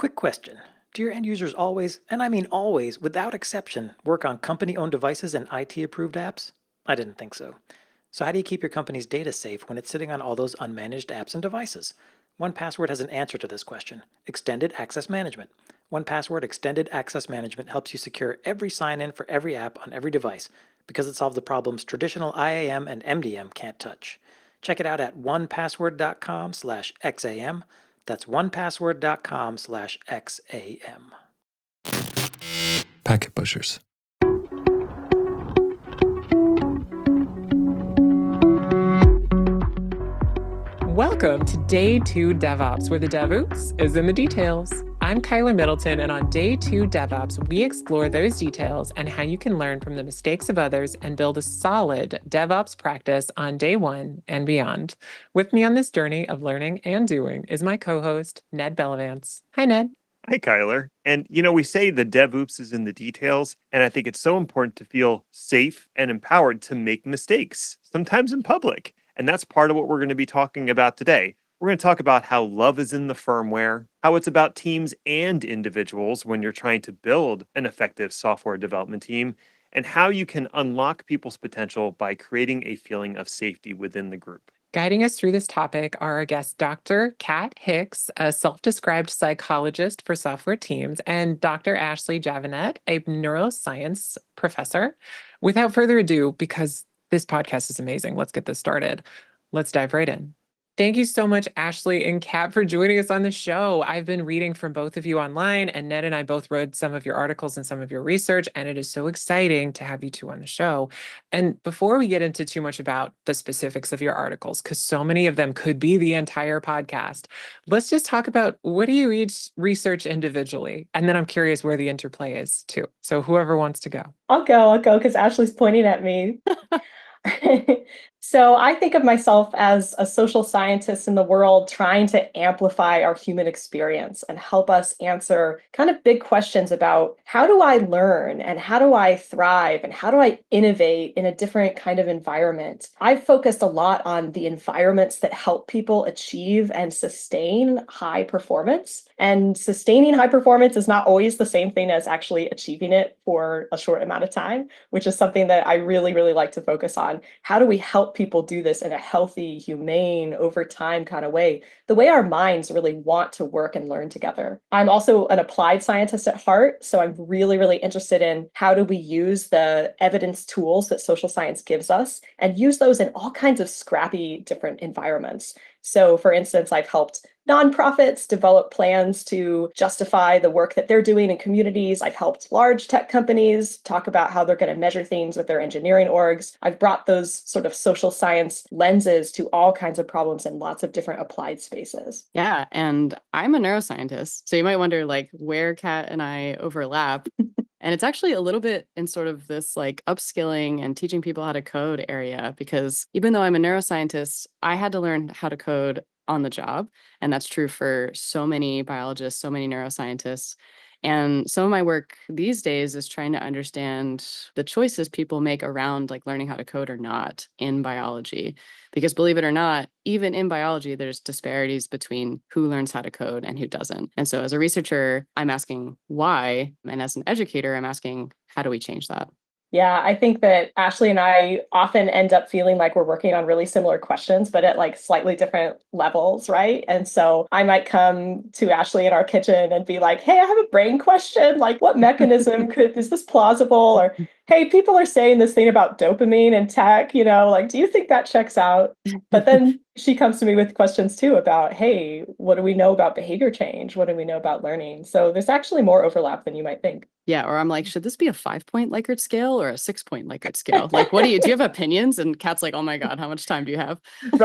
Quick question. Do your end users always, and I mean always, without exception, work on company-owned devices and IT-approved apps? I didn't think so. So how do you keep your company's data safe when it's sitting on all those unmanaged apps and devices? 1Password has an answer to this question: Extended Access Management. 1Password Extended Access Management helps you secure every sign-in for every app on every device because it solves the problems traditional IAM and MDM can't touch. Check it out at onepassword.com/XAM. That's onepassword.com/XAM. Packet pushers. Welcome to Day 2 DevOps, where the DevOps is in the details. I'm Kyler Middleton, and on Day 2 DevOps, we explore those details and how you can learn from the mistakes of others and build a solid DevOps practice on Day 1 and beyond. With me on this journey of learning and doing is my co-host, Ned Bellavance. Hi, Ned. Hi, Kyler. And we say the DevOps is in the details, and I think it's so important to feel safe and empowered to make mistakes, sometimes in public. And that's part of what we're going to be talking about today. We're going to talk about how love is in the firmware, how it's about teams and individuals when you're trying to build an effective software development team, and how you can unlock people's potential by creating a feeling of safety within the group. Guiding us through this topic are our guests, Dr. Kat Hicks, a self-described psychologist for software teams, and Dr. Ashley Javanette, a neuroscience professor. Without further ado, because this podcast is amazing, let's get this started. Let's dive right in. Thank you so much, Ashley and Kat, for joining us on the show. I've been reading from both of you online, and Ned and I both read some of your articles and some of your research, and it is so exciting to have you two on the show. And before we get into too much about the specifics of your articles, because so many of them could be the entire podcast, let's just talk about, what do you each research individually? And then I'm curious where the interplay is too. So whoever wants to go. I'll go because Ashley's pointing at me. So I think of myself as a social scientist in the world trying to amplify our human experience and help us answer kind of big questions about how do I learn and how do I thrive and how do I innovate in a different kind of environment. I've focused a lot on the environments that help people achieve and sustain high performance. And sustaining high performance is not always the same thing as actually achieving it for a short amount of time, which is something that I really, really like to focus on. How do we help people do this in a healthy, humane, over time kind of way, the way our minds really want to work and learn together? I'm also an applied scientist at heart, so I'm really, really interested in how do we use the evidence tools that social science gives us and use those in all kinds of scrappy different environments. So for instance, I've helped nonprofits develop plans to justify the work that they're doing in communities. I've helped large tech companies talk about how they're going to measure things with their engineering orgs. I've brought those sort of social science lenses to all kinds of problems in lots of different applied spaces. Yeah, and I'm a neuroscientist. So you might wonder where Kat and I overlap. And it's actually a little bit in sort of this upskilling and teaching people how to code area, because even though I'm a neuroscientist, I had to learn how to code on the job. And that's true for so many biologists, so many neuroscientists. And some of my work these days is trying to understand the choices people make around learning how to code or not in biology. Because believe it or not, even in biology, there's disparities between who learns how to code and who doesn't. And so as a researcher, I'm asking why. And as an educator, I'm asking, how do we change that? Yeah, I think that Ashley and I often end up feeling like we're working on really similar questions, but at slightly different levels, right? And so I might come to Ashley in our kitchen and be like, hey, I have a brain question. What mechanism is this plausible? Or, hey, people are saying this thing about dopamine and tech, do you think that checks out? But then she comes to me with questions too about, hey, what do we know about behavior change? What do we know about learning? So there's actually more overlap than you might think. Yeah, or I'm like, should this be a 5-point Likert scale or a 6-point Likert scale? What do you have opinions? And Kat's like, oh my God, how much time do you have?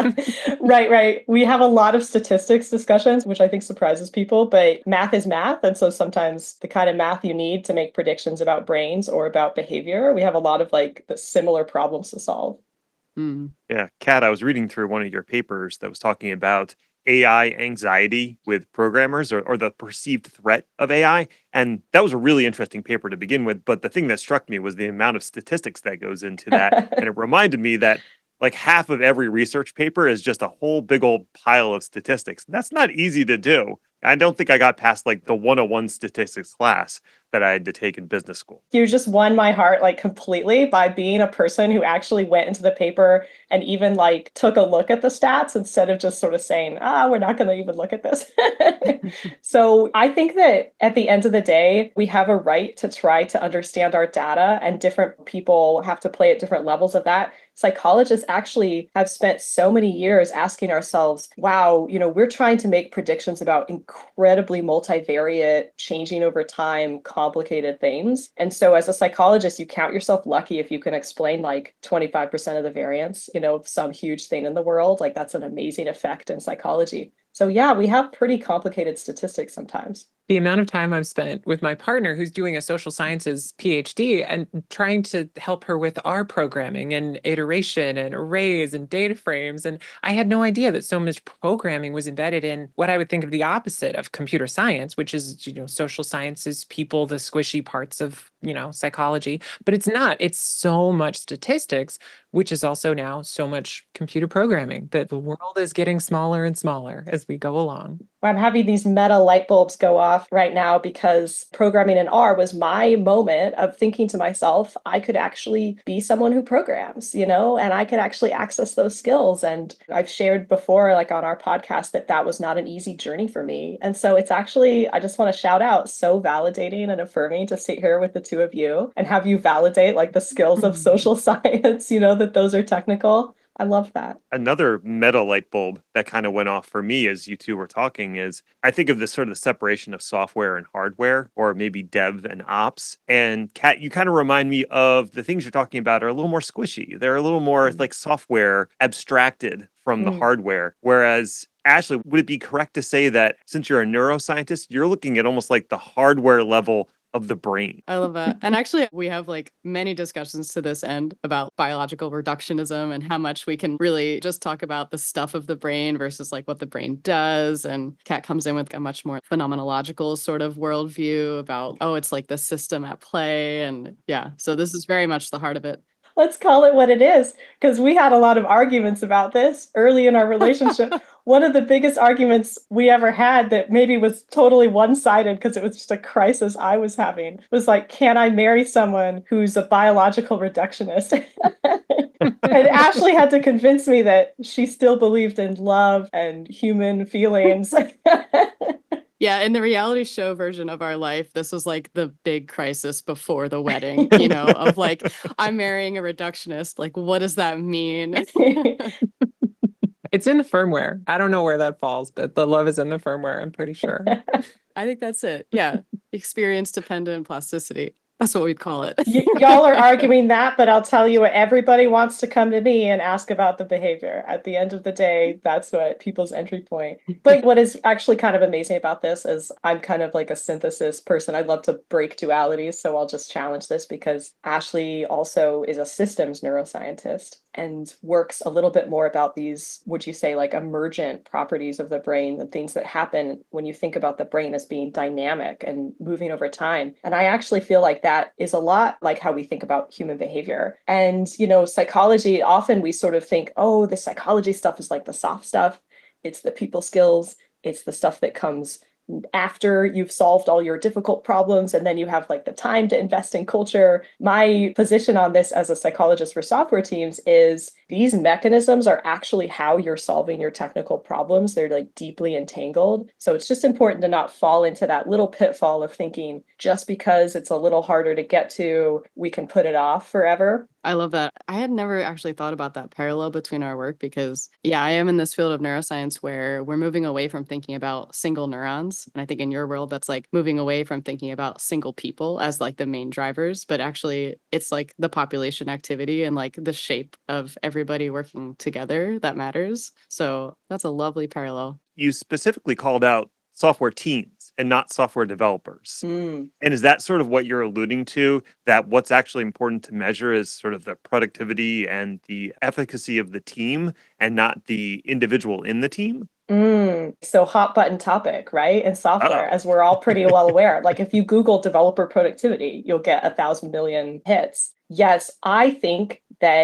Right. We have a lot of statistics discussions, which I think surprises people, but math is math. And so sometimes the kind of math you need to make predictions about brains or about behavior, we have a lot of the similar problems to solve. Yeah, Kat, I was reading through one of your papers that was talking about AI anxiety with programmers or the perceived threat of AI. And that was a really interesting paper to begin with. But the thing that struck me was the amount of statistics that goes into that. And it reminded me that half of every research paper is just a whole big old pile of statistics. That's not easy to do. I don't think I got past like the 101 statistics class that I had to take in business school. You just won my heart like completely by being a person who actually went into the paper and even like took a look at the stats instead of just sort of saying, we're not going to even look at this. So I think that at the end of the day, we have a right to try to understand our data, and different people have to play at different levels of that. Psychologists actually have spent so many years asking ourselves, wow, we're trying to make predictions about incredibly multivariate, changing over time, complicated things. And so as a psychologist, you count yourself lucky if you can explain like 25% of the variance, of some huge thing in the world. Like that's an amazing effect in psychology. So yeah, we have pretty complicated statistics sometimes. The amount of time I've spent with my partner who's doing a social sciences PhD and trying to help her with R programming and iteration and arrays and data frames. And I had no idea that so much programming was embedded in what I would think of the opposite of computer science, which is, social sciences, people, the squishy parts of, psychology. But it's not. It's so much statistics, which is also now so much computer programming, that the world is getting smaller and smaller as we go along. I'm having these meta light bulbs go off right now because programming in R was my moment of thinking to myself, I could actually be someone who programs, and I could actually access those skills. And I've shared before, like on our podcast, that was not an easy journey for me. And so it's actually, I just want to shout out, so validating and affirming to sit here with the two of you and have you validate like the skills of social science, that those are technical. I love that. Another meta light bulb that kind of went off for me as you two were talking is I think of this sort of separation of software and hardware, or maybe dev and ops. And Kat, you kind of remind me of the things you're talking about are a little more squishy. They're a little more like software abstracted from the hardware. Whereas Ashley, would it be correct to say that since you're a neuroscientist, you're looking at almost like the hardware level of the brain? I love that. And actually, we have like many discussions to this end about biological reductionism and how much we can really just talk about the stuff of the brain versus like what the brain does. And Kat comes in with a much more phenomenological sort of worldview about, it's like the system at play. And yeah, so this is very much the heart of it. Let's call it what it is, because we had a lot of arguments about this early in our relationship. One of the biggest arguments we ever had that maybe was totally one-sided because it was just a crisis I was having was like, can I marry someone who's a biological reductionist? And Ashley had to convince me that she still believed in love and human feelings. Yeah, in the reality show version of our life, this was like the big crisis before the wedding, of like, I'm marrying a reductionist. Like, what does that mean? It's in the firmware. I don't know where that falls, but the love is in the firmware, I'm pretty sure. I think that's it. Yeah. Experience dependent plasticity. That's what we'd call it. Y'all are arguing that, but I'll tell you what, everybody wants to come to me and ask about the behavior. At the end of the day, that's what people's entry point. But what is actually kind of amazing about this is I'm kind of like a synthesis person. I love to break dualities, so I'll just challenge this because Ashley also is a systems neuroscientist and works a little bit more about these, would you say, like emergent properties of the brain, the things that happen when you think about the brain as being dynamic and moving over time. And I actually feel like that is a lot like how we think about human behavior. And, psychology, often we sort of think, the psychology stuff is like the soft stuff. It's the people skills. It's the stuff that comes after you've solved all your difficult problems, and then you have like the time to invest in culture. My position on this as a psychologist for software teams is these mechanisms are actually how you're solving your technical problems. They're like deeply entangled. So it's just important to not fall into that little pitfall of thinking just because it's a little harder to get to, we can put it off forever. I love that. I had never actually thought about that parallel between our work because, I am in this field of neuroscience where we're moving away from thinking about single neurons. And I think in your world, that's like moving away from thinking about single people as like the main drivers. But actually, it's like the population activity and like the shape of everybody working together that matters. So that's a lovely parallel. You specifically called out software teams and not software developers. And is that sort of what you're alluding to, that what's actually important to measure is sort of the productivity and the efficacy of the team and not the individual in the team? So hot button topic, right? In software, as we're all pretty well aware. Like if you Google developer productivity, you'll get 1,000 million hits. Yes, I think that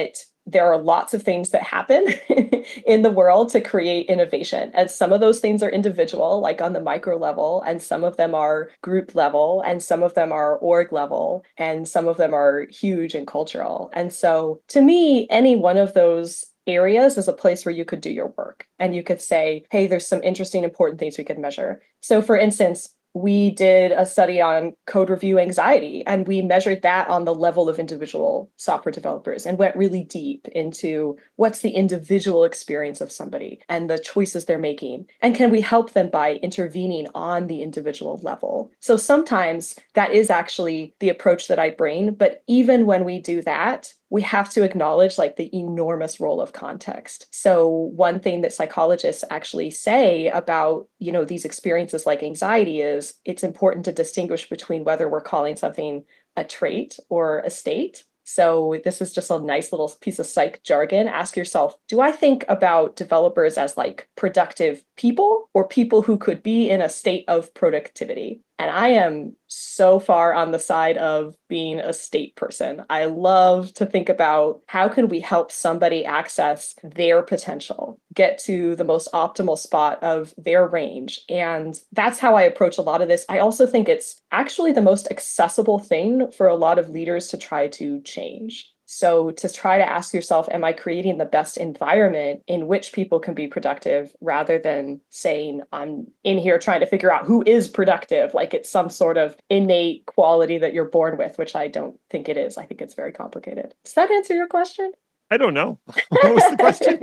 there are lots of things that happen in the world to create innovation. And some of those things are individual, like on the micro level, and some of them are group level, and some of them are org level, and some of them are huge and cultural. And so to me, any one of those areas is a place where you could do your work and you could say, hey, there's some interesting, important things we could measure. So for instance, we did a study on code review anxiety, and we measured that on the level of individual software developers and went really deep into what's the individual experience of somebody and the choices they're making. And can we help them by intervening on the individual level? So sometimes that is actually the approach that I bring. But even when we do that, we have to acknowledge like the enormous role of context. So one thing that psychologists actually say about, these experiences like anxiety is it's important to distinguish between whether we're calling something a trait or a state. So this is just a nice little piece of psych jargon. Ask yourself, do I think about developers as like productive people or people who could be in a state of productivity? And I am so far on the side of being a state person. I love to think about how can we help somebody access their potential, get to the most optimal spot of their range. And that's how I approach a lot of this. I also think it's actually the most accessible thing for a lot of leaders to try to change. So to try to ask yourself, am I creating the best environment in which people can be productive rather than saying I'm in here trying to figure out who is productive, like it's some sort of innate quality that you're born with, which I don't think it is. I think it's very complicated. Does that answer your question? I don't know. What was the question?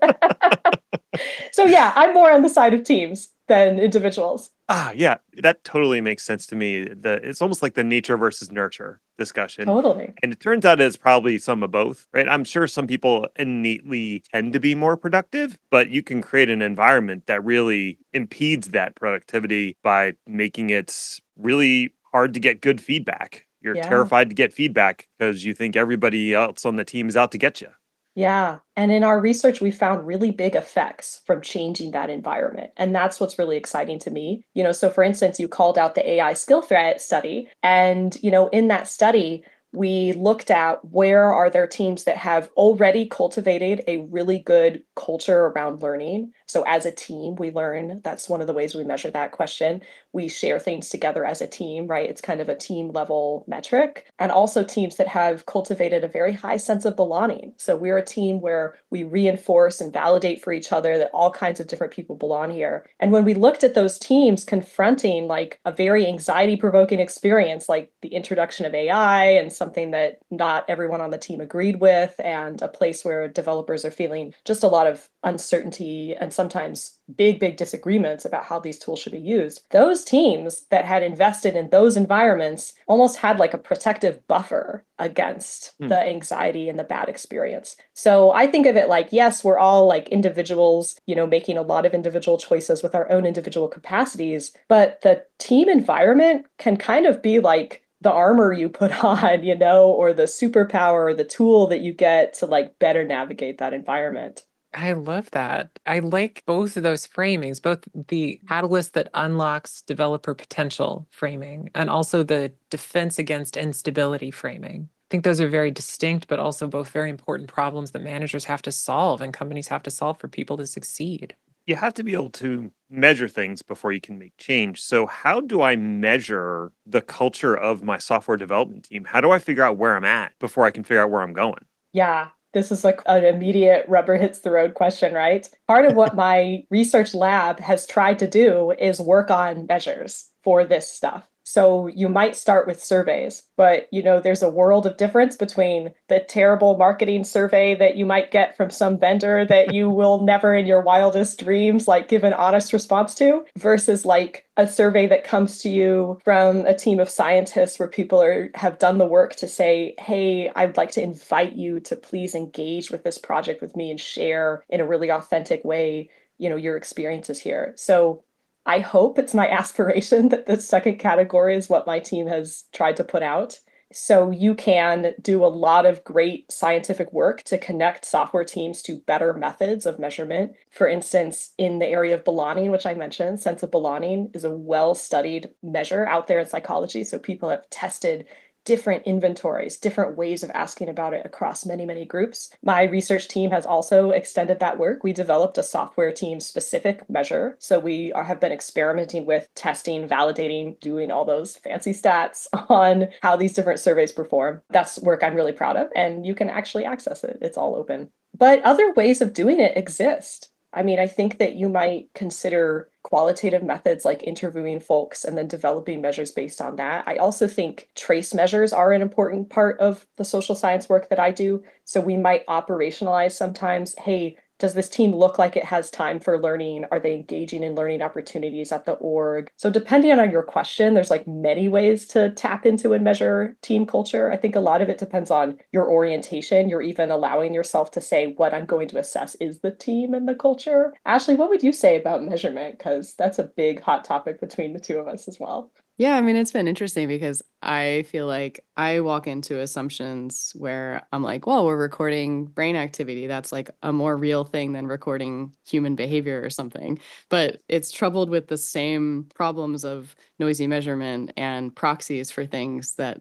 So yeah, I'm more on the side of teams than individuals. Yeah, that totally makes sense to me. It's almost like the nature versus nurture discussion. Totally. And it turns out it's probably some of both, right? I'm sure some people innately tend to be more productive, but you can create an environment that really impedes that productivity by making it really hard to get good feedback. You're terrified to get feedback because you think everybody else on the team is out to get you. Yeah. And in our research, we found really big effects from changing that environment. And that's what's really exciting to me. So for instance, you called out the AI skill threat study. And, in that study, we looked at where are there teams that have already cultivated a really good culture around learning. So as a team, we learn. That's one of the ways we measure that question. We share things together as a team, right? It's kind of a team level metric. And also teams that have cultivated a very high sense of belonging. So we're a team where we reinforce and validate for each other that all kinds of different people belong here. And when we looked at those teams confronting like a very anxiety provoking experience, like the introduction of AI and something that not everyone on the team agreed with, and a place where developers are feeling just a lot of uncertainty and sometimes big disagreements about how these tools should be used. Those teams that had invested in those environments almost had like a protective buffer against the anxiety and the bad experience. So I think of it like, yes, we're all like individuals, making a lot of individual choices with our own individual capacities, but the team environment can kind of be like the armor you put on, or the superpower or the tool that you get to like better navigate that environment. I love that. I like both of those framings, both the catalyst that unlocks developer potential framing and also the defense against instability framing. I think those are very distinct, but also both very important problems that managers have to solve and companies have to solve for people to succeed. You have to be able to measure things before you can make change. So how do I measure the culture of my software development team? How do I figure out where I'm at before I can figure out where I'm going? Yeah. This is like an immediate rubber hits the road question, right? Part of what my research lab has tried to do is work on measures for this stuff. So you might start with surveys, but there's a world of difference between the terrible marketing survey that you might get from some vendor that you will never in your wildest dreams like give an honest response to versus like a survey that comes to you from a team of scientists where people have done the work to say, hey, I'd like to invite you to please engage with this project with me and share in a really authentic way, your experiences here. So I hope it's my aspiration that the second category is what my team has tried to put out. So you can do a lot of great scientific work to connect software teams to better methods of measurement. For instance, in the area of belonging, which I mentioned, sense of belonging is a well-studied measure out there in psychology. So people have tested different inventories, different ways of asking about it across many, many groups. My research team has also extended that work. We developed a software team specific measure. So we have been experimenting with testing, validating, doing all those fancy stats on how these different surveys perform. That's work I'm really proud of, and you can actually access it. It's all open. But other ways of doing it exist. I mean, I think that you might consider qualitative methods like interviewing folks and then developing measures based on that. I also think trace measures are an important part of the social science work that I do. So we might operationalize sometimes, hey, does this team look like it has time for learning? Are they engaging in learning opportunities at the org? So depending on your question, there's like many ways to tap into and measure team culture. I think a lot of it depends on your orientation. You're even allowing yourself to say what I'm going to assess is the team and the culture. Ashley, what would you say about measurement? Because that's a big hot topic between the two of us as well. Yeah, I mean, it's been interesting because I feel like I walk into assumptions where I'm like, well, we're recording brain activity. That's like a more real thing than recording human behavior or something. But it's troubled with the same problems of noisy measurement and proxies for things that,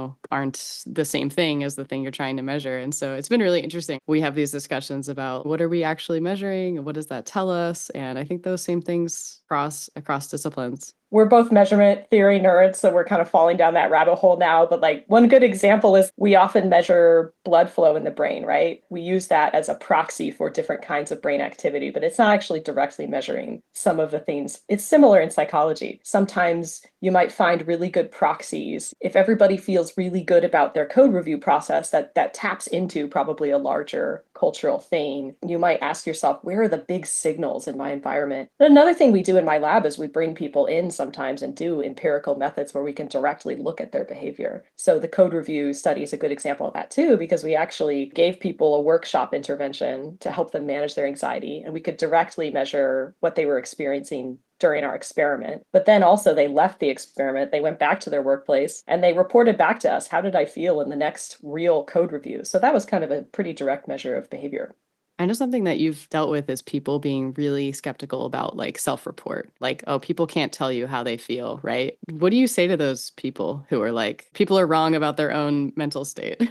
aren't the same thing as the thing you're trying to measure. And so it's been really interesting. We have these discussions about what are we actually measuring and what does that tell us? And I think those same things across disciplines. We're both measurement theory nerds, so we're kind of falling down that rabbit hole now. But like one good example is we often measure blood flow in the brain, right? We use that as a proxy for different kinds of brain activity, but it's not actually directly measuring some of the things. It's similar in psychology. Sometimes you might find really good proxies. If everybody feels really good about their code review process, that taps into probably a larger cultural thing. You might ask yourself, where are the big signals in my environment? And another thing we do in my lab is we bring people in sometimes and do empirical methods where we can directly look at their behavior. So the code review study is a good example of that too, because we actually gave people a workshop intervention to help them manage their anxiety, and we could directly measure what they were experiencing during our experiment. But then also they left the experiment, they went back to their workplace, and they reported back to us, how did I feel in the next real code review? So that was kind of a pretty direct measure of behavior. I know something that you've dealt with is people being really skeptical about like self-report. Like, oh, people can't tell you how they feel, right? What do you say to those people who are like, people are wrong about their own mental state?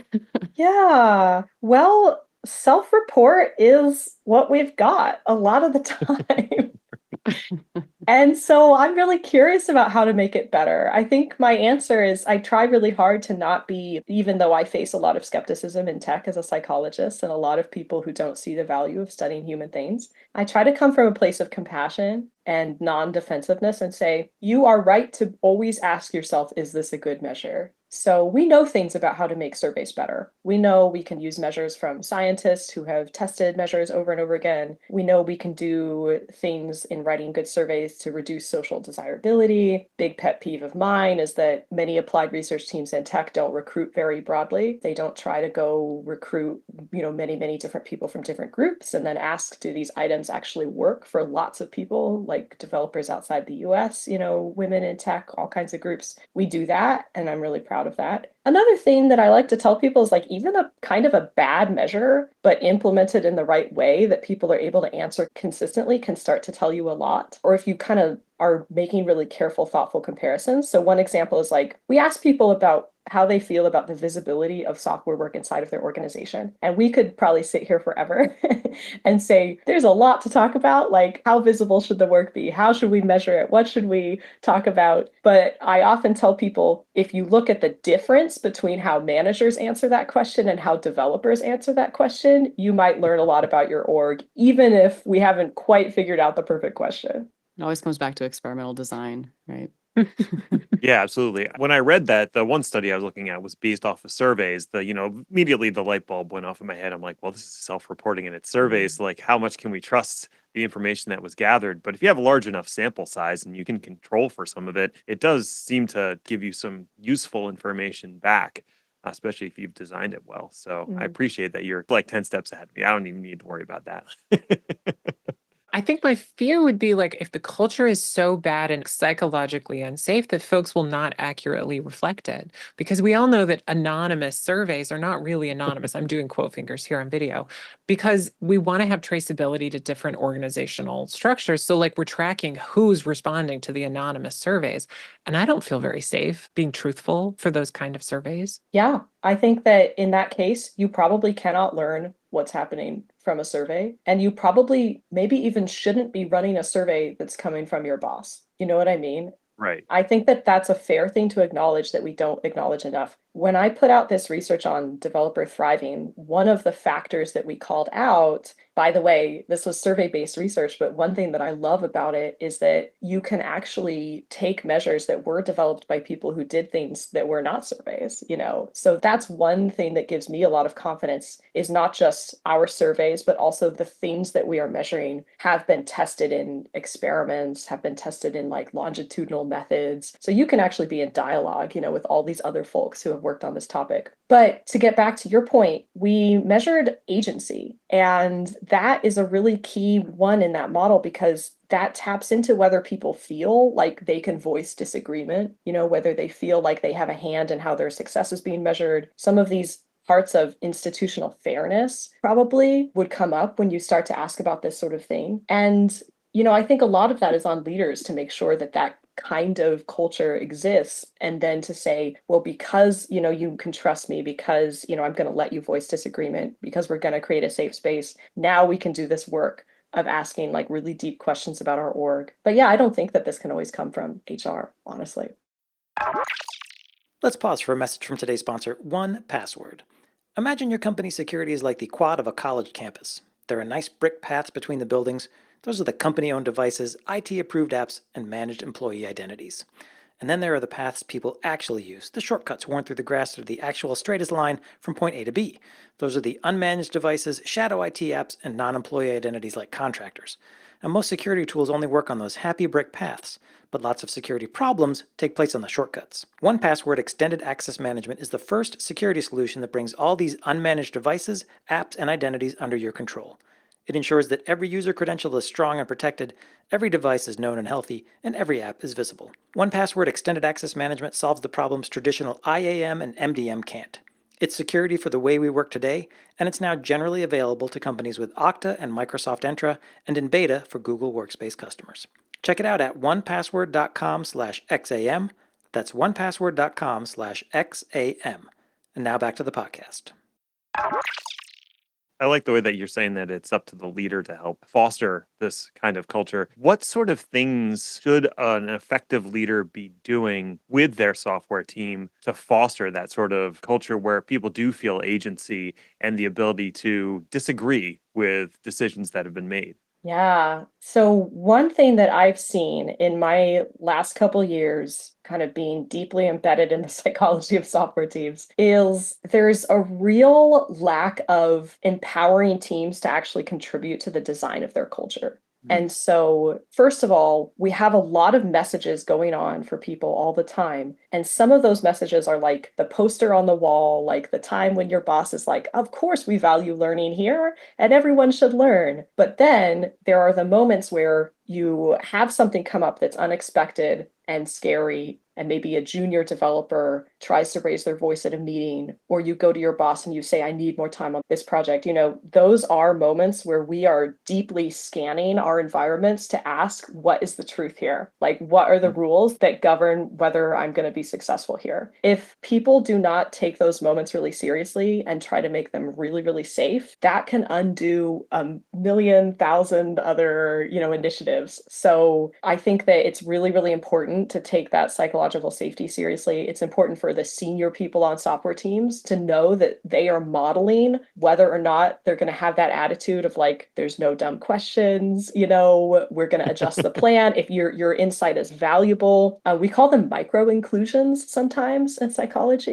Yeah, well, self-report is what we've got a lot of the time. And so I'm really curious about how to make it better. I think my answer is I try really hard to not be, even though I face a lot of skepticism in tech as a psychologist and a lot of people who don't see the value of studying human things, I try to come from a place of compassion and non-defensiveness and say, you are right to always ask yourself, is this a good measure? So we know things about how to make surveys better. We know we can use measures from scientists who have tested measures over and over again. We know we can do things in writing good surveys to reduce social desirability. Big pet peeve of mine is that many applied research teams in tech don't recruit very broadly. They don't try to go recruit, many, many different people from different groups and then ask, do these items actually work for lots of people, like developers outside the US, women in tech, all kinds of groups. We do that, and I'm really proud of that. Another thing that I like to tell people is like even a kind of a bad measure, but implemented in the right way that people are able to answer consistently can start to tell you a lot. Or if you kind of are making really careful, thoughtful comparisons. So one example is like we ask people about how they feel about the visibility of software work inside of their organization. And we could probably sit here forever and say, there's a lot to talk about, like how visible should the work be? How should we measure it? What should we talk about? But I often tell people, if you look at the difference between how managers answer that question and how developers answer that question, you might learn a lot about your org, even if we haven't quite figured out the perfect question. It always comes back to experimental design, right? Yeah, absolutely. When I read that, the one study I was looking at was based off of surveys. Immediately the light bulb went off in my head. I'm like, well, this is self-reporting and it's surveys. Like, how much can we trust the information that was gathered? But if you have a large enough sample size and you can control for some of it, it does seem to give you some useful information back, especially if you've designed it well. So I appreciate that you're like 10 steps ahead of me. I don't even need to worry about that. I think my fear would be like if the culture is so bad and psychologically unsafe that folks will not accurately reflect it. Because we all know that anonymous surveys are not really anonymous. I'm doing quote fingers here on video because we want to have traceability to different organizational structures. So, like, we're tracking who's responding to the anonymous surveys. And I don't feel very safe being truthful for those kind of surveys. Yeah, I think that in that case, you probably cannot learn what's happening from a survey. And you probably maybe even shouldn't be running a survey that's coming from your boss. You know what I mean? Right. I think that that's a fair thing to acknowledge that we don't acknowledge enough. When I put out this research on developer thriving, one of the factors that we called out, by the way, this was survey-based research, but one thing that I love about it is that you can actually take measures that were developed by people who did things that were not surveys, you know? So that's one thing that gives me a lot of confidence is not just our surveys, but also the things that we are measuring have been tested in experiments, have been tested in like longitudinal methods. So you can actually be in dialogue, you know, with all these other folks who have worked on this topic. But to get back to your point, we measured agency, and that is a really key one in that model because that taps into whether people feel like they can voice disagreement, you know, whether they feel like they have a hand in how their success is being measured. Some of these parts of institutional fairness probably would come up when you start to ask about this sort of thing. And, you know, I think a lot of that is on leaders to make sure that that kind of culture exists, and then to say, well, because, you know, you can trust me, because, you know, I'm going to let you voice disagreement, because we're going to create a safe space, now we can do this work of asking like really deep questions about our org. But yeah, I don't think that this can always come from HR, honestly. Let's pause for a message from today's sponsor, 1Password. Imagine your company's security is like the quad of a college campus. There are nice brick paths between the buildings. Those are the company-owned devices, IT-approved apps, and managed employee identities. And then there are the paths people actually use, the shortcuts worn through the grass to the actual straightest line from point A to B. Those are the unmanaged devices, shadow IT apps, and non-employee identities like contractors. And most security tools only work on those happy brick paths, but lots of security problems take place on the shortcuts. 1Password Extended Access Management is the first security solution that brings all these unmanaged devices, apps, and identities under your control. It ensures that every user credential is strong and protected, every device is known and healthy, and every app is visible. 1Password Extended Access Management solves the problems traditional IAM and MDM can't. It's security for the way we work today, and it's now generally available to companies with Okta and Microsoft Entra, and in beta for Google Workspace customers. Check it out at onepassword.com/XAM. That's onepassword.com/XAM. And now back to the podcast. I like the way that you're saying that it's up to the leader to help foster this kind of culture. What sort of things should an effective leader be doing with their software team to foster that sort of culture where people do feel agency and the ability to disagree with decisions that have been made? Yeah. So one thing that I've seen in my last couple years, kind of being deeply embedded in the psychology of software teams, is there's a real lack of empowering teams to actually contribute to the design of their culture. And so, first of all, we have a lot of messages going on for people all the time. And some of those messages are like the poster on the wall, like the time when your boss is like, of course, we value learning here and everyone should learn. But then there are the moments where you have something come up that's unexpected and scary, and maybe a junior developer tries to raise their voice at a meeting, or you go to your boss and you say, I need more time on this project. You know, those are moments where we are deeply scanning our environments to ask, what is the truth here? Like, what are the rules that govern whether I'm going to be successful here? If people do not take those moments really seriously and try to make them really, really safe, that can undo a million, thousand other, you know, initiatives. So I think that it's really, really important to take that psychological safety seriously. It's important for the senior people on software teams to know that they are modeling whether or not they're going to have that attitude of like, there's no dumb questions, you know, we're going to adjust the plan if your insight is valuable. We call them micro inclusions sometimes in psychology.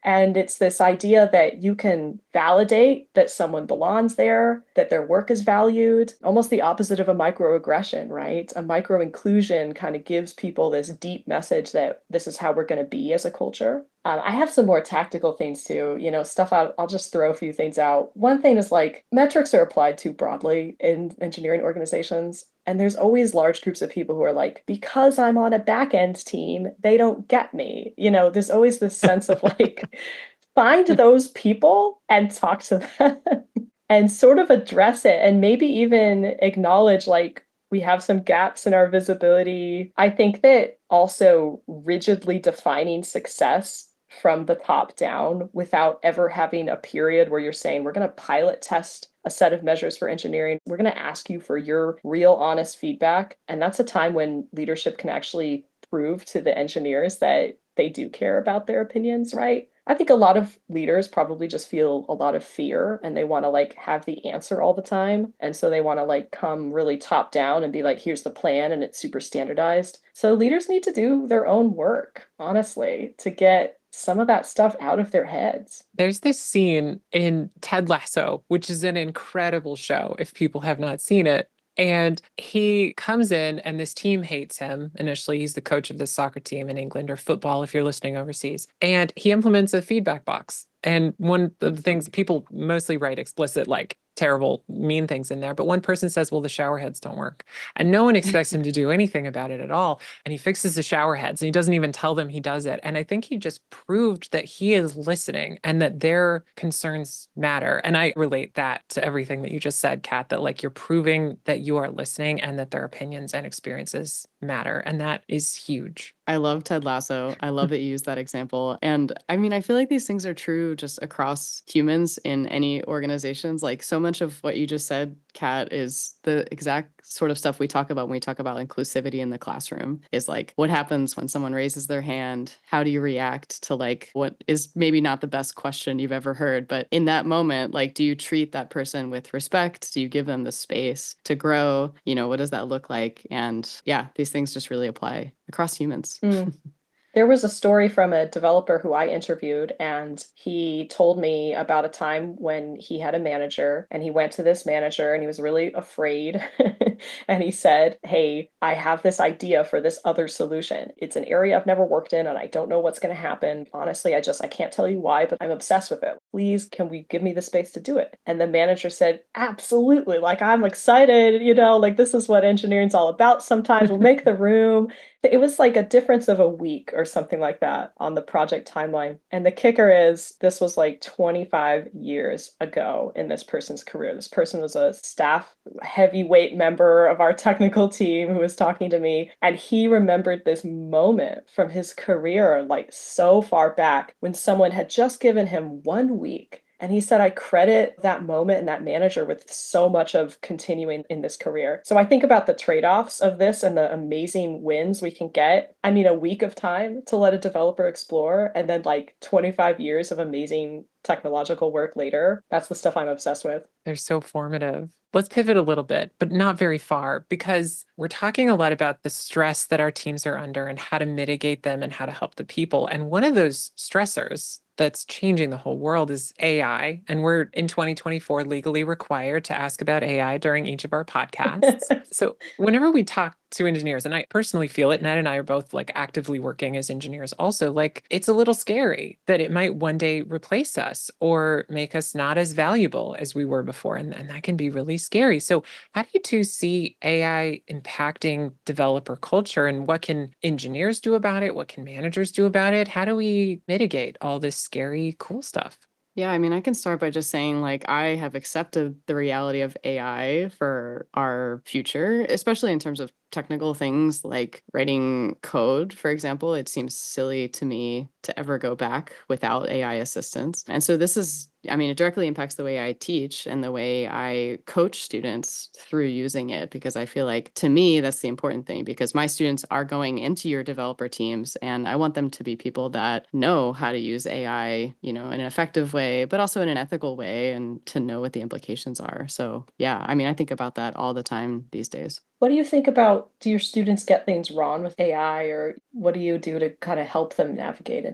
And it's this idea that you can validate that someone belongs there, that their work is valued, almost the opposite of a microaggression, right? A micro-inclusion kind of gives people this deep message that this is how we're going to be as a culture. I have some more tactical things too, stuff I'll just throw a few things out. One thing is like metrics are applied too broadly in engineering organizations. And there's always large groups of people who are like, because I'm on a back end team, they don't get me. There's always this sense of like, find those people and talk to them and sort of address it and maybe even acknowledge like, we have some gaps in our visibility. I think that also rigidly defining success from the top down without ever having a period where you're saying, we're going to pilot test a set of measures for engineering. We're going to ask you for your real honest feedback. And that's a time when leadership can actually prove to the engineers that they do care about their opinions, right? I think a lot of leaders probably just feel a lot of fear and they want to like have the answer all the time. And so they want to like come really top down and be like, here's the plan and it's super standardized. So leaders need to do their own work, honestly, to get some of that stuff out of their heads. There's this scene in Ted Lasso, which is an incredible show if people have not seen it. And he comes in and this team hates him. Initially, he's the coach of this soccer team in England, or football if you're listening overseas. And he implements a feedback box. And one of the things people mostly write explicit, like terrible, mean things in there. But one person says, well, the shower heads don't work. And no one expects him to do anything about it at all. And he fixes the shower heads and he doesn't even tell them he does it. And I think he just proved that he is listening and that their concerns matter. And I relate that to everything that you just said, Kat, that like you're proving that you are listening and that their opinions and experiences matter. And that is huge. I love Ted Lasso. I love that you used that example. And I mean, I feel like these things are true just across humans in any organizations. Like so much of what you just said, Kat, is the exact sort of stuff we talk about when we talk about inclusivity in the classroom, is like what happens when someone raises their hand? How do you react to like what is maybe not the best question you've ever heard, but in that moment, like, do you treat that person with respect? Do you give them the space to grow? What does that look like? And yeah, these things just really apply across humans. There was a story from a developer who I interviewed, and he told me about a time when he had a manager and he went to this manager and he was really afraid. And he said, hey, I have this idea for this other solution. It's an area I've never worked in and I don't know what's going to happen. Honestly, I can't tell you why, but I'm obsessed with it. Please, can we give me the space to do it? And the manager said, absolutely. Like, I'm excited, like this is what engineering's all about. Sometimes we'll make the room. It was like a difference of a week or something like that on the project timeline. And the kicker is this was like 25 years ago in this person's career. This person was a staff heavyweight member of our technical team who was talking to me. And he remembered this moment from his career, like so far back, when someone had just given him 1 week. And he said, I credit that moment and that manager with so much of continuing in this career. So I think about the trade-offs of this and the amazing wins we can get. I mean, a week of time to let a developer explore, and then like 25 years of amazing technological work later. That's the stuff I'm obsessed with. They're so formative. Let's pivot a little bit, but not very far, because we're talking a lot about the stress that our teams are under and how to mitigate them and how to help the people. And one of those stressors that's changing the whole world is AI. And we're in 2024 legally required to ask about AI during each of our podcasts. So whenever we talk to engineers, and I personally feel it, Ned and I are both like actively working as engineers also, like it's a little scary that it might one day replace us or make us not as valuable as we were before. And that can be really scary. So how do you two see AI impacting developer culture, and what can engineers do about it? What can managers do about it? How do we mitigate all this scary, cool stuff? Yeah, I mean, I can start by just saying, like, I have accepted the reality of AI for our future, especially in terms of technical things like writing code, for example. It seems silly to me to ever go back without AI assistance. And so this is, I mean, it directly impacts the way I teach and the way I coach students through using it, because I feel like, to me, that's the important thing, because my students are going into your developer teams and I want them to be people that know how to use AI, in an effective way, but also in an ethical way, and to know what the implications are. So yeah, I mean, I think about that all the time these days. What do you think about, do your students get things wrong with AI, or what do you do to kind of help them navigate into it?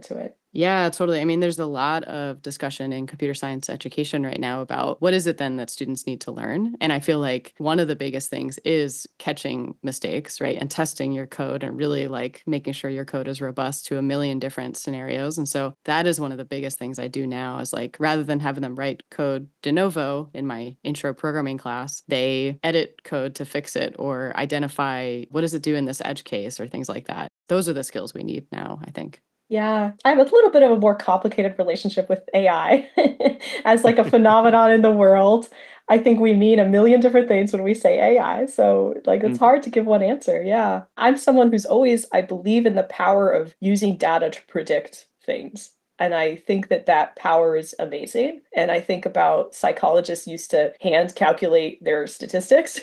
Yeah, totally. I mean, there's a lot of discussion in computer science education right now about what is it then that students need to learn. And I feel like one of the biggest things is catching mistakes, right? And testing your code and really like making sure your code is robust to a million different scenarios. And so that is one of the biggest things I do now is like rather than having them write code de novo in my intro programming class, they edit code to fix it or identify what does it do in this edge case or things like that. Those are the skills we need now, I think. Yeah, I have a little bit of a more complicated relationship with AI as like a phenomenon in the world. I think we mean a million different things when we say AI. So like it's Mm. hard to give one answer. Yeah. I'm someone who's always, I believe in the power of using data to predict things. And I think that that power is amazing. And I think about psychologists used to hand calculate their statistics,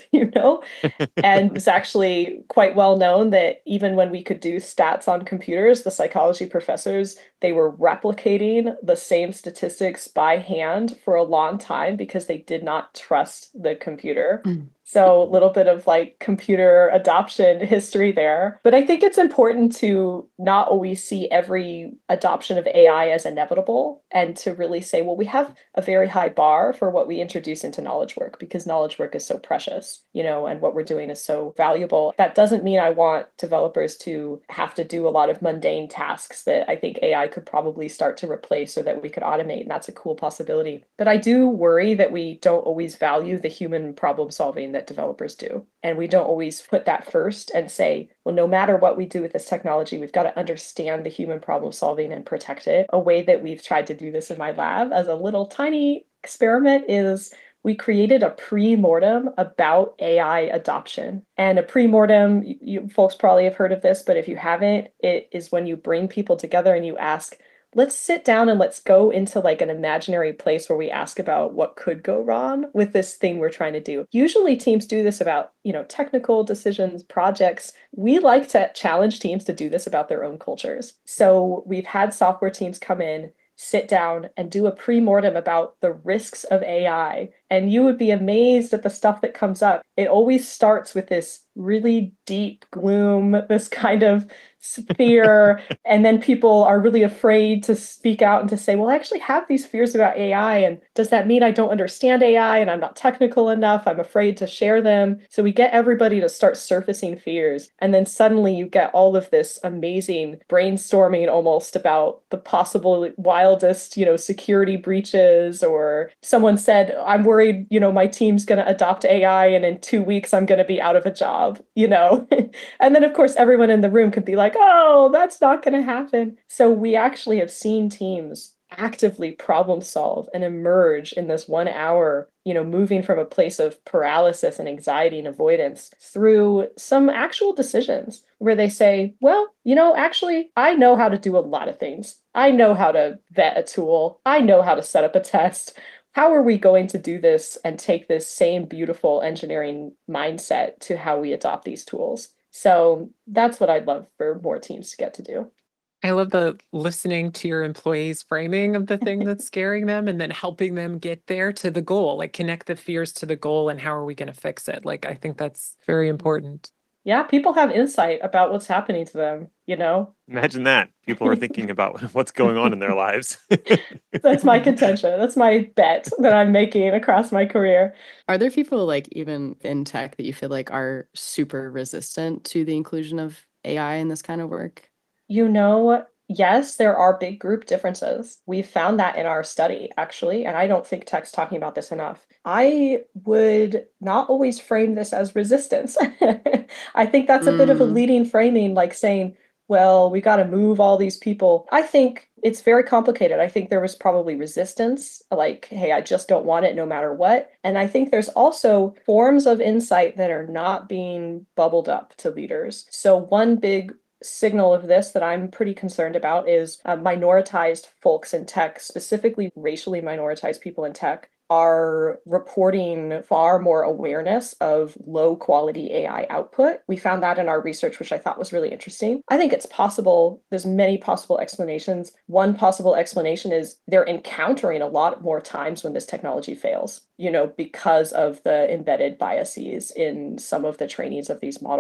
and it's actually quite well known that even when we could do stats on computers, the psychology professors, they were replicating the same statistics by hand for a long time because they did not trust the computer. Mm. So a little bit of like computer adoption history there. But I think it's important to not always see every adoption of AI as inevitable and to really say, well, we have a very high bar for what we introduce into knowledge work because knowledge work is so precious, and what we're doing is so valuable. That doesn't mean I want developers to have to do a lot of mundane tasks that I think AI could probably start to replace or that we could automate. And that's a cool possibility. But I do worry that we don't always value the human problem solving that developers do. And we don't always put that first and say, well, no matter what we do with this technology, we've got to understand the human problem solving and protect it. A way that we've tried to do this in my lab as a little tiny experiment is we created a pre-mortem about AI adoption. And a pre-mortem, you folks probably have heard of this, but if you haven't, it is when you bring people together and you ask, let's sit down and let's go into like an imaginary place where we ask about what could go wrong with this thing we're trying to do. Usually teams do this about, technical decisions, projects. We like to challenge teams to do this about their own cultures. So we've had software teams come in, sit down and do a pre-mortem about the risks of AI. And you would be amazed at the stuff that comes up. It always starts with this really deep gloom, this kind of fear. And then people are really afraid to speak out and to say, well, I actually have these fears about AI. And does that mean I don't understand AI and I'm not technical enough? I'm afraid to share them. So we get everybody to start surfacing fears. And then suddenly you get all of this amazing brainstorming almost about the possible wildest, security breaches. Or someone said, I'm worried, my team's going to adopt AI and in 2 weeks I'm going to be out of a job, And then of course everyone in the room could be like, oh, that's not going to happen. So we actually have seen teams actively problem solve and emerge in this 1 hour, moving from a place of paralysis and anxiety and avoidance through some actual decisions where they say, well, actually, I know how to do a lot of things. I know how to vet a tool. I know how to set up a test. How are we going to do this and take this same beautiful engineering mindset to how we adopt these tools? So that's what I'd love for more teams to get to do. I love the listening to your employees' framing of the thing that's scaring them and then helping them get there to the goal, like connect the fears to the goal and how are we going to fix it? Like, I think that's very important. Yeah, people have insight about what's happening to them, Imagine that. People are thinking about what's going on in their lives. That's my contention. That's my bet that I'm making across my career. Are there people like even in tech that you feel like are super resistant to the inclusion of AI in this kind of work? Yes, there are big group differences. We've found that in our study, actually, and I don't think tech's talking about this enough. I would not always frame this as resistance. I think that's a bit of a leading framing, like saying, well, we got to move all these people. I think it's very complicated. I think there was probably resistance, like, hey, I just don't want it no matter what. And I think there's also forms of insight that are not being bubbled up to leaders. So one big signal of this that I'm pretty concerned about is minoritized folks in tech, specifically racially minoritized people in tech, are reporting far more awareness of low quality AI output. We found that in our research, which I thought was really interesting. I think it's possible. There's many possible explanations. One possible explanation is they're encountering a lot more times when this technology fails, because of the embedded biases in some of the trainings of these models.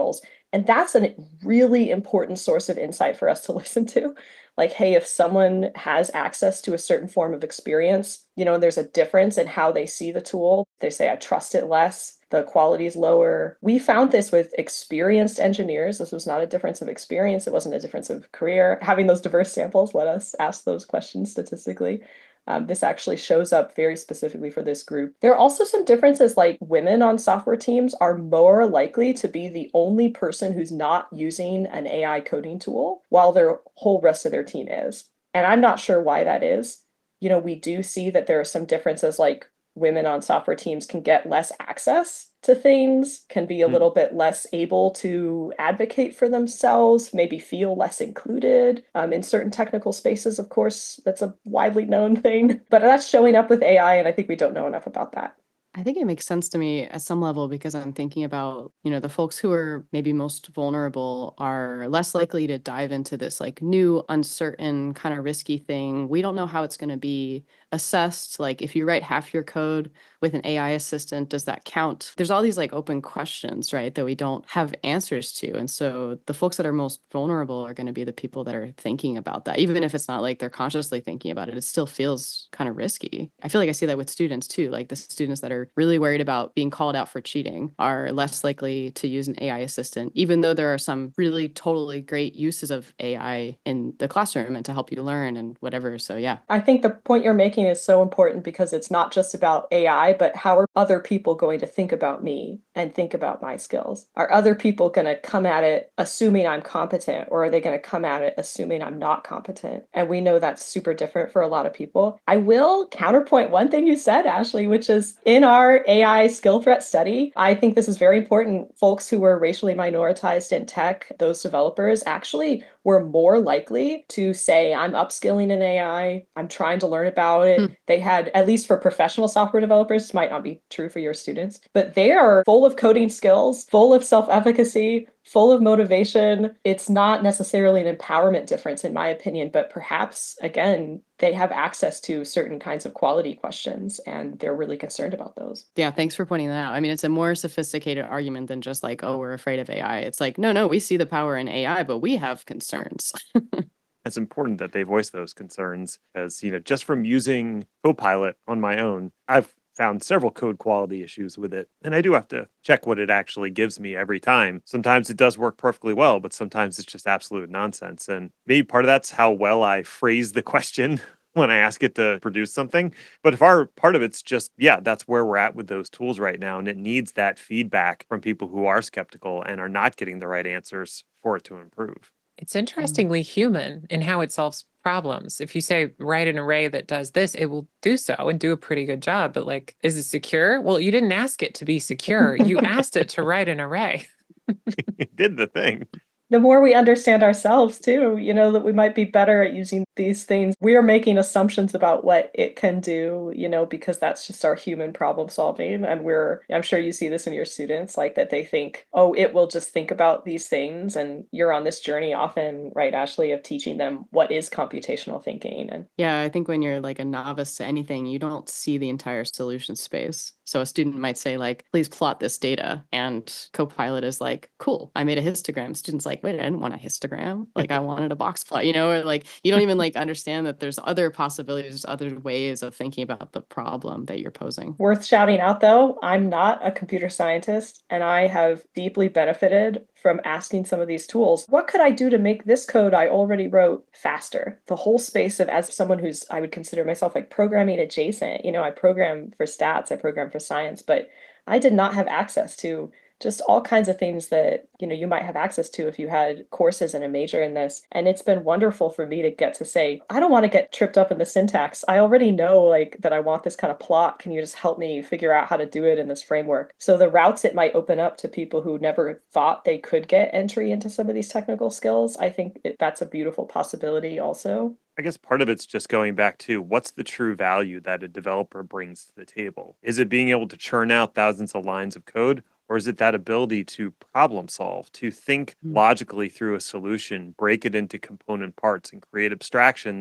And that's a really important source of insight for us to listen to. Like, hey, if someone has access to a certain form of experience, there's a difference in how they see the tool. They say, I trust it less. The quality is lower. We found this with experienced engineers. This was not a difference of experience. It wasn't a difference of career. Having those diverse samples let us ask those questions statistically. This actually shows up very specifically for this group. There are also some differences, like women on software teams are more likely to be the only person who's not using an AI coding tool while their whole rest of their team is. And I'm not sure why that is. We do see that there are some differences, like women on software teams can get less access to things, can be a little bit less able to advocate for themselves, maybe feel less included in certain technical spaces. Of course, that's a widely known thing, but that's showing up with AI, and I think we don't know enough about that. I think it makes sense to me at some level because I'm thinking about, the folks who are maybe most vulnerable are less likely to dive into this like new, uncertain, kind of risky thing. We don't know how it's going to be assessed. Like if you write half your code with an AI assistant, does that count? There's all these like open questions, right, that we don't have answers to. And so the folks that are most vulnerable are going to be the people that are thinking about that. Even if it's not like they're consciously thinking about it, it still feels kind of risky. I feel like I see that with students too. Like the students that are really worried about being called out for cheating are less likely to use an AI assistant, even though there are some really totally great uses of AI in the classroom and to help you learn and whatever. So yeah. I think the point you're making is so important because it's not just about AI, but how are other people going to think about me and think about my skills? Are other people going to come at it assuming I'm competent, or are they going to come at it assuming I'm not competent? And we know that's super different for a lot of people. I will counterpoint one thing you said, Ashley, which is in our AI skill threat study, I think this is very important. Folks who were racially minoritized in tech, those developers actually were more likely to say, I'm upskilling in AI, I'm trying to learn about it. They had, at least for professional software developers, might not be true for your students, but they are full of coding skills, full of self-efficacy, full of motivation. It's not necessarily an empowerment difference, in my opinion, but perhaps, again, they have access to certain kinds of quality questions and they're really concerned about those. Yeah, thanks for pointing that out. I mean, it's a more sophisticated argument than just like, oh, we're afraid of AI. It's like, no, we see the power in AI, but we have concerns. It's important that they voice those concerns as, just from using Copilot on my own, I've found several code quality issues with it. And I do have to check what it actually gives me every time. Sometimes it does work perfectly well, but sometimes it's just absolute nonsense. And maybe part of that's how well I phrase the question when I ask it to produce something. But if our part of it's just, that's where we're at with those tools right now. And it needs that feedback from people who are skeptical and are not getting the right answers for it to improve. It's interestingly human in how it solves problems. If you say write an array that does this, it will do so and do a pretty good job. But like, is it secure? Well, you didn't ask it to be secure. You asked it to write an array. It did the thing. The more we understand ourselves too, that we might be better at using these things. We are making assumptions about what it can do, because that's just our human problem solving. And I'm sure you see this in your students, like that they think, oh, it will just think about these things. And you're on this journey often, right, Ashley, of teaching them what is computational thinking. And yeah, I think when you're like a novice to anything, you don't see the entire solution space. So a student might say like, please plot this data. And Copilot is like, cool, I made a histogram. Student's like, wait, I didn't want a histogram. Like I wanted a box plot, or like, you don't even like understand that there's other possibilities, other ways of thinking about the problem that you're posing. Worth shouting out though, I'm not a computer scientist and I have deeply benefited from asking some of these tools. What could I do to make this code I already wrote faster? The whole space of, as someone who's, I would consider myself like programming adjacent, I program for stats, I program for science, but I did not have access to just all kinds of things that, you might have access to if you had courses and a major in this. And it's been wonderful for me to get to say, I don't want to get tripped up in the syntax. I already know like that I want this kind of plot. Can you just help me figure out how to do it in this framework? So the routes it might open up to people who never thought they could get entry into some of these technical skills, I think that's a beautiful possibility also. I guess part of it's just going back to what's the true value that a developer brings to the table? Is it being able to churn out thousands of lines of code? Or is it that ability to problem solve, to think logically through a solution, break it into component parts and create abstractions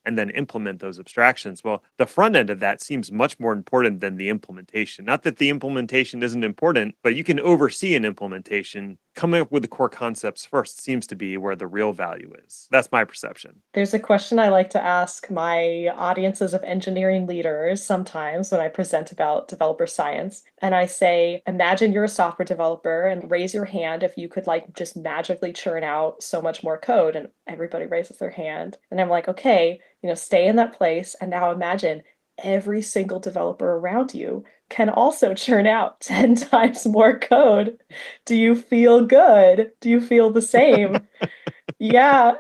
and then implement those abstractions. Well, the front end of that seems much more important than the implementation. Not that the implementation isn't important, but you can oversee an implementation. Coming up with the core concepts first seems to be where the real value is. That's my perception. There's a question I like to ask my audiences of engineering leaders sometimes when I present about developer science. And I say, imagine you're a software developer and raise your hand if you could like just magically churn out so much more code. And everybody raises their hand. And I'm like, okay, stay in that place. And now imagine every single developer around you can also churn out 10 times more code. Do you feel good? Do you feel the same? Yeah.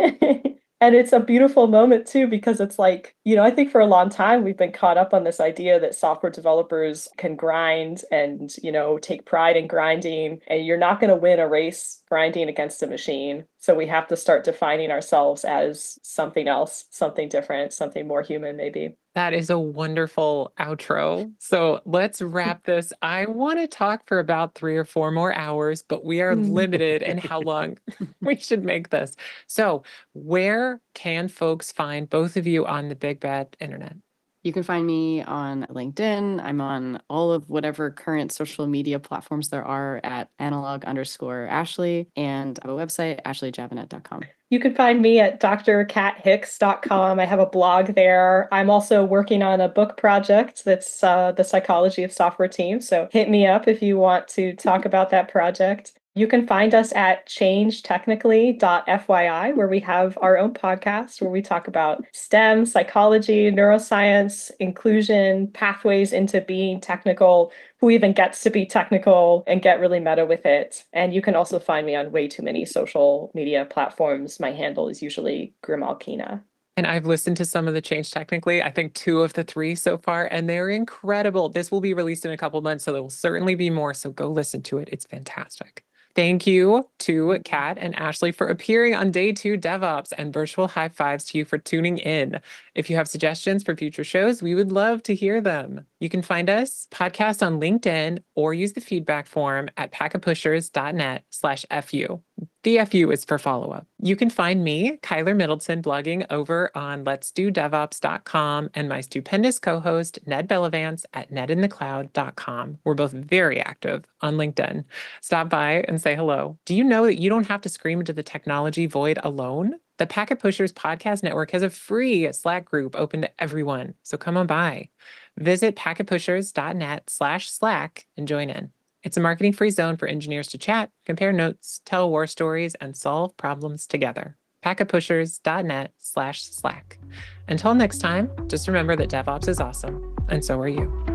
And it's a beautiful moment too, because it's like, I think for a long time we've been caught up on this idea that software developers can grind and, take pride in grinding, and you're not going to win a race grinding against a machine. So we have to start defining ourselves as something else, something different, something more human, maybe. That is a wonderful outro. So let's wrap this. I want to talk for about 3 or 4 more hours, but we are limited in how long we should make this. So where can folks find both of you on the Big Bad Internet? You can find me on LinkedIn. I'm on all of whatever current social media platforms there are at analog_Ashley, and I have a website, ashleyjavanet.com. You can find me at drcathicks.com. I have a blog there. I'm also working on a book project that's The Psychology of Software Teams. So hit me up if you want to talk about that project. You can find us at changetechnically.fyi, where we have our own podcast where we talk about STEM, psychology, neuroscience, inclusion, pathways into being technical, who even gets to be technical, and get really meta with it. And you can also find me on way too many social media platforms. My handle is usually Grimalkina. And I've listened to some of the Change Technically, I think 2 of the 3 so far, and they're incredible. This will be released in a couple months, so there will certainly be more. So go listen to it. It's fantastic. Thank you to Kat and Ashley for appearing on Day 2 DevOps, and virtual high fives to you for tuning in. If you have suggestions for future shows, we would love to hear them. You can find us podcast on LinkedIn or use the feedback form at packetpushers.net/FU. The FU is for follow-up. You can find me, Kyler Middleton, blogging over on letsdodevops.com, and my stupendous co-host, Ned Bellavance, at nedinthecloud.com. We're both very active on LinkedIn. Stop by and say hello. Do you know that you don't have to scream into the technology void alone? The Packet Pushers Podcast Network has a free Slack group open to everyone, so come on by. Visit packetpushers.net/Slack and join in. It's a marketing-free zone for engineers to chat, compare notes, tell war stories, and solve problems together. packetpushers.net/Slack. Until next time, just remember that DevOps is awesome, and so are you.